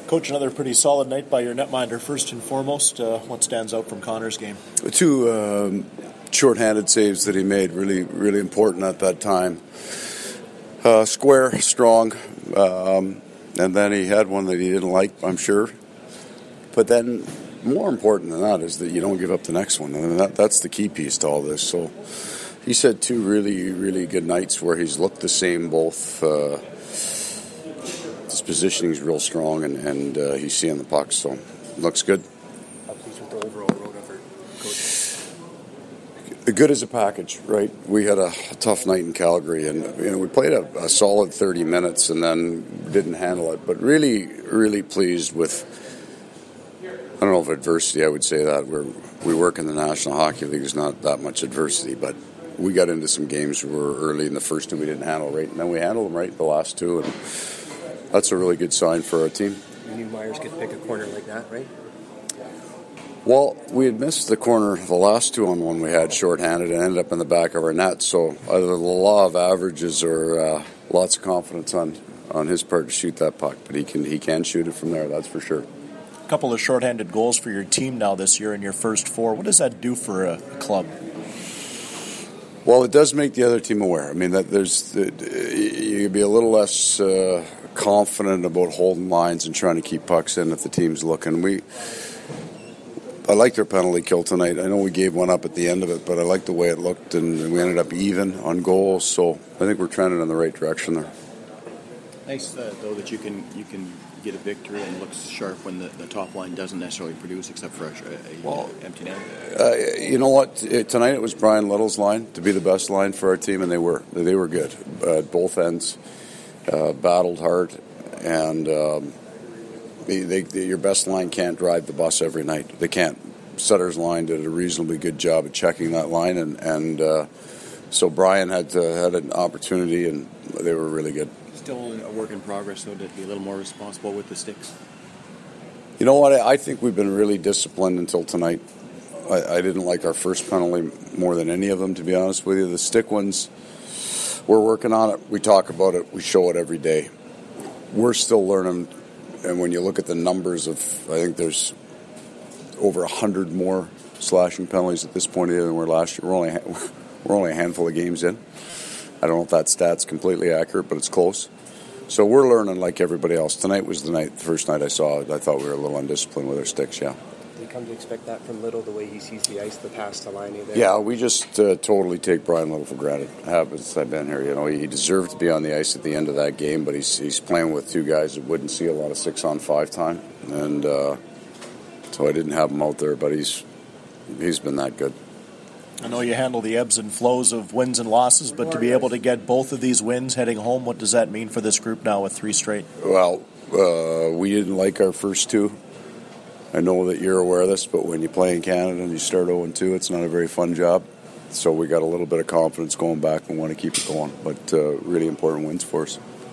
Coach, another pretty solid night by your netminder. First and foremost, what stands out from Connor's game? Two short-handed saves that he made, really, really important at that time. Square, strong, and then he had one that he didn't like, I'm sure. But then, more important than that is that you don't give up the next one. I mean, that's the key piece to all this. So he's had two really, really good nights where he's looked the same both. His positioning is real strong, and he's seeing the puck, so looks good. How pleased with the overall road effort, Coach? Good as a package, right? We had a tough night in Calgary, and we played a solid 30 minutes and then didn't handle it. But really, really pleased with, I don't know if adversity, I would say that. We work in the National Hockey League, there's not that much adversity, but we got into some games where early in the first two we didn't handle right, and then we handled them right the last two, and that's a really good sign for our team. You knew Myers could pick a corner like that, right? Well, we had missed the corner the last 2-on-1 we had shorthanded and ended up in the back of our net. So either the law of averages or lots of confidence on his part to shoot that puck. But he can shoot it from there, that's for sure. A couple of shorthanded goals for your team now this year in your first four. What does that do for a club? Well, it does make the other team aware. I mean, that you can be a little less confident about holding lines and trying to keep pucks in if the team's looking. I liked our penalty kill tonight. I know we gave one up at the end of it, but I liked the way it looked, and we ended up even on goals. So I think we're trending in the right direction there. Nice, though, that you can get a victory and looks sharp when the top line doesn't necessarily produce except for a empty net. You know what? Tonight it was Brian Little's line to be the best line for our team, and they were good at both ends. Battled hard, and your best line can't drive the bus every night. They can't. Sutter's line did a reasonably good job of checking that line, and so Brian had an opportunity, and they were really good. Still a work in progress, though, to be a little more responsible with the sticks. You know what? I think we've been really disciplined until tonight. I didn't like our first penalty more than any of them, to be honest with you. The stick ones, we're working on it. We talk about it. We show it every day. We're still learning, and when you look at the numbers of, I think there's over 100 more slashing penalties at this point than we were last year. We're only a handful of games in. I don't know if that stat's completely accurate, but it's close. So we're learning like everybody else. Tonight was the first night I saw it. I thought we were a little undisciplined with our sticks, yeah. Do you come to expect that from Little, the way he sees the ice, the pass to Liney there? Yeah, we just totally take Brian Little for granted. I have since I've been here. You know, he deserved to be on the ice at the end of that game, but he's playing with two guys that wouldn't see a lot of 6-on-5 time, and so I didn't have him out there. But he's been that good. I know you handle the ebbs and flows of wins and losses, but to be able to get both of these wins heading home, what does that mean for this group now with 3 straight? Well, we didn't like our first 2. I know that you're aware of this, but when you play in Canada and you start 0-2, it's not a very fun job. So we got a little bit of confidence going back and want to keep it going. But really important wins for us.